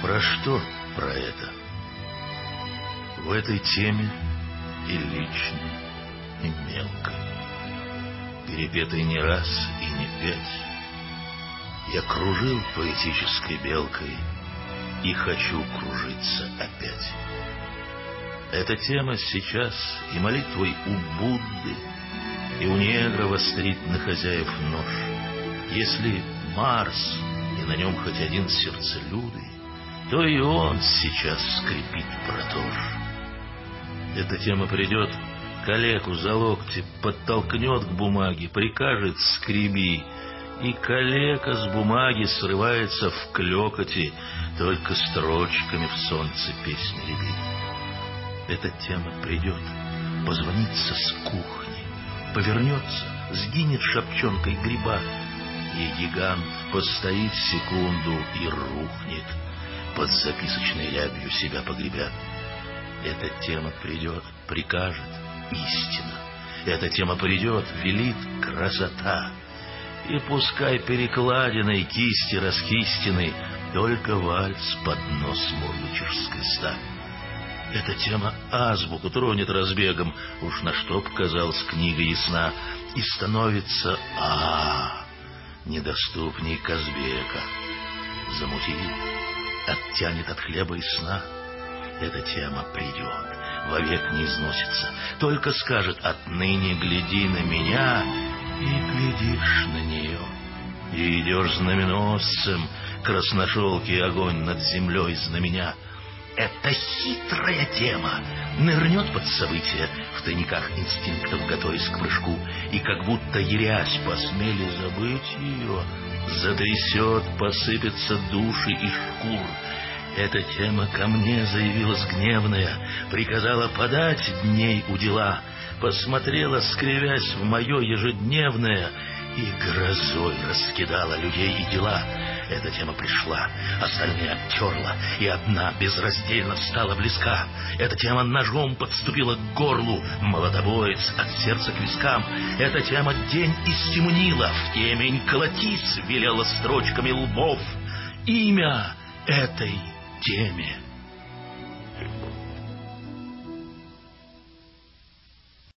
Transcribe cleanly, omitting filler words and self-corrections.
Про что про это? В этой теме и личной, и мелкой, перепетой не раз и не пять, я кружил поэтической белкой и хочу кружиться опять. Эта тема сейчас и молитвой у Будды, и у негра вострит на хозяев нож. Если Марс и на нем хоть один сердцелюдый, то и он сейчас скрипит протож. Эта тема придет, калеку за локти подтолкнет к бумаге, прикажет скреби, и калека с бумаги срывается в клёкоте, только строчками в солнце песни рябит. Эта тема придет, позвонится с кухни, повернется, сгинет шапчонкой гриба, и гигант постоит секунду и рухнет, под записочной рябью себя погребя. Эта тема придет, прикажет истина. Эта тема придет, велит красота. И пускай перекладиной кисти раскистины только вальс под нос мурлычешской ста. Эта тема азбуку тронет разбегом, уж на что показалась книга ясна, и становится недоступней Казбека. Замутит, оттянет от хлеба и сна. Эта тема придет, вовек не износится, только скажет: отныне гляди на меня, и глядишь на нее. И идешь знаменосцем, красношелкий огонь над землей знаменя. Это хитрая тема нырнет под события, в тайниках инстинктов готовясь к прыжку, и как будто ярясь посмели забыть ее, затрясет, посыпятся души и шкур. Эта тема ко мне заявилась гневная, приказала подать дней удила, посмотрела, скривясь, в мое ежедневное, и грозой раскидала людей и дела. Эта тема пришла, остальные обтерла, и одна безраздельно встала близка. Эта тема ножом подступила к горлу, молотобоец от сердца к вискам. Эта тема день истемнила, в темень колотись велела строчками лбов. Имя этой теме